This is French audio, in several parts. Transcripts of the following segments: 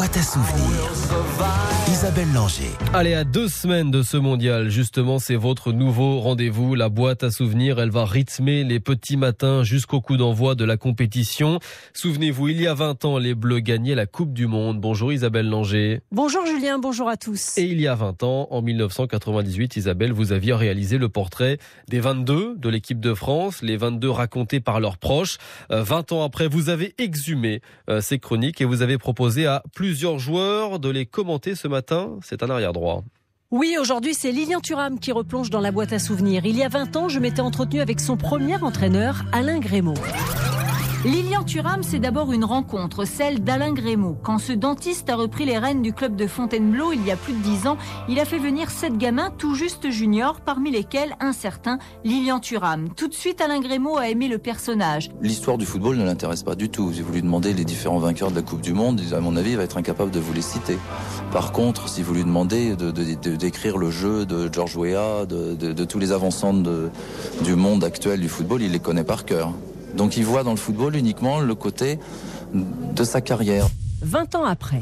boîte à souvenirs. Isabelle Langer. Allez, à 2 semaines de ce mondial, justement, c'est votre nouveau rendez-vous. La boîte à souvenirs, elle va rythmer les petits matins jusqu'au coup d'envoi de la compétition. Souvenez-vous, il y a 20 ans, les Bleus gagnaient la Coupe du Monde. Bonjour Isabelle Langer. Bonjour Julien, bonjour à tous. Et il y a 20 ans, en 1998, Isabelle, vous aviez réalisé le portrait des 22 de l'équipe de France, les 22 racontés par leurs proches. 20 ans après, vous avez exhumé ces chroniques et vous avez proposé à plusieurs joueurs de les commenter ce matin. C'est un arrière-droit. Oui, aujourd'hui, c'est Lilian Thuram qui replonge dans la boîte à souvenirs. Il y a 20 ans, je m'étais entretenu avec son premier entraîneur, Alain Grémaud. Lilian Thuram, c'est d'abord une rencontre, celle d'Alain Grémaud. Quand ce dentiste a repris les rênes du club de Fontainebleau il y a plus de 10 ans, il a fait venir 7 gamins tout juste juniors, parmi lesquels un certain Lilian Thuram. Tout de suite, Alain Grémaud a aimé le personnage. L'histoire du football ne l'intéresse pas du tout. Si vous lui demandez les différents vainqueurs de la Coupe du Monde, à mon avis, il va être incapable de vous les citer. Par contre, si vous lui demandez de décrire le jeu de George Weah, de tous les avançants du monde actuel du football, il les connaît par cœur. Donc il voit dans le football uniquement le côté de sa carrière. 20 ans après.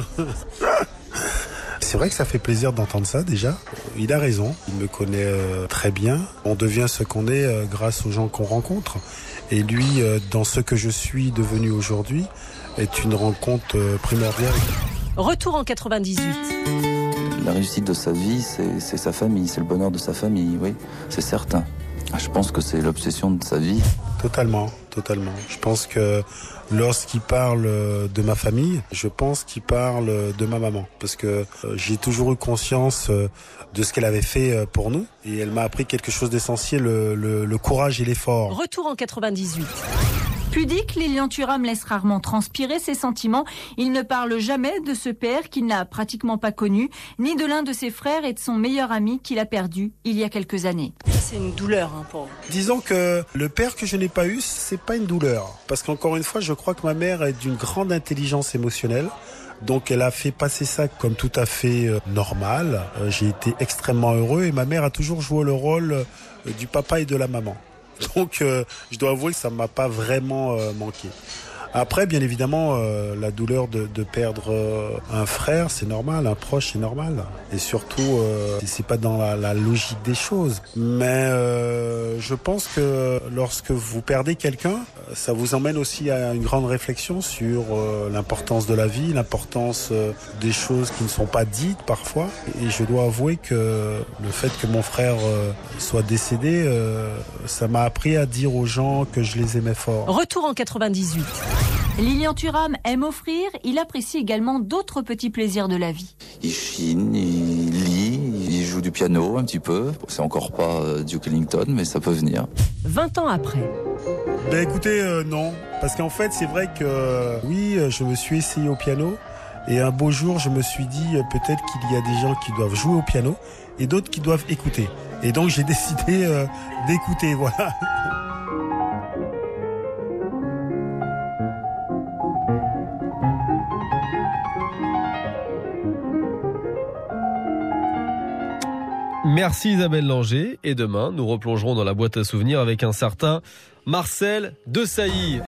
C'est vrai que ça fait plaisir d'entendre ça déjà. Il a raison, il me connaît très bien. On devient ce qu'on est grâce aux gens qu'on rencontre. Et lui, dans ce que je suis devenu aujourd'hui, est une rencontre primordiale. Retour en 98. La réussite de sa vie, c'est sa famille, c'est le bonheur de sa famille, oui, c'est certain. Je pense que c'est l'obsession de sa vie. Totalement. Je pense que lorsqu'il parle de ma famille, je pense qu'il parle de ma maman. Parce que j'ai toujours eu conscience de ce qu'elle avait fait pour nous. Et elle m'a appris quelque chose d'essentiel, le courage et l'effort. Retour en 98. Pudique, Lilian Thuram laisse rarement transpirer ses sentiments. Il ne parle jamais de ce père qu'il n'a pratiquement pas connu, ni de l'un de ses frères et de son meilleur ami qu'il a perdu il y a quelques années. C'est une douleur pour vous. Disons que le père que je n'ai pas eu, c'est pas une douleur. Parce qu'encore une fois, je crois que ma mère est d'une grande intelligence émotionnelle. Donc elle a fait passer ça comme tout à fait normal. J'ai été extrêmement heureux et ma mère a toujours joué le rôle du papa et de la maman. Donc je dois avouer que ça ne m'a pas vraiment manqué. Après, bien évidemment, la douleur de perdre un frère, c'est normal, un proche, c'est normal. Et surtout, c'est pas dans la logique des choses. Mais je pense que lorsque vous perdez quelqu'un, ça vous emmène aussi à une grande réflexion sur l'importance de la vie, l'importance des choses qui ne sont pas dites parfois. Et je dois avouer que le fait que mon frère soit décédé, ça m'a appris à dire aux gens que je les aimais fort. Retour en 98. Lilian Thuram aime offrir, il apprécie également d'autres petits plaisirs de la vie. Il chine, il lit, il joue du piano un petit peu. C'est encore pas Duke Ellington, mais ça peut venir. 20 ans après. Ben écoutez, non. Parce qu'en fait, c'est vrai que oui, je me suis essayé au piano. Et un beau jour, je me suis dit peut-être qu'il y a des gens qui doivent jouer au piano et d'autres qui doivent écouter. Et donc, j'ai décidé d'écouter, voilà. Merci Isabelle Langer. Et demain, nous replongerons dans la boîte à souvenirs avec un certain Marcel Desailly.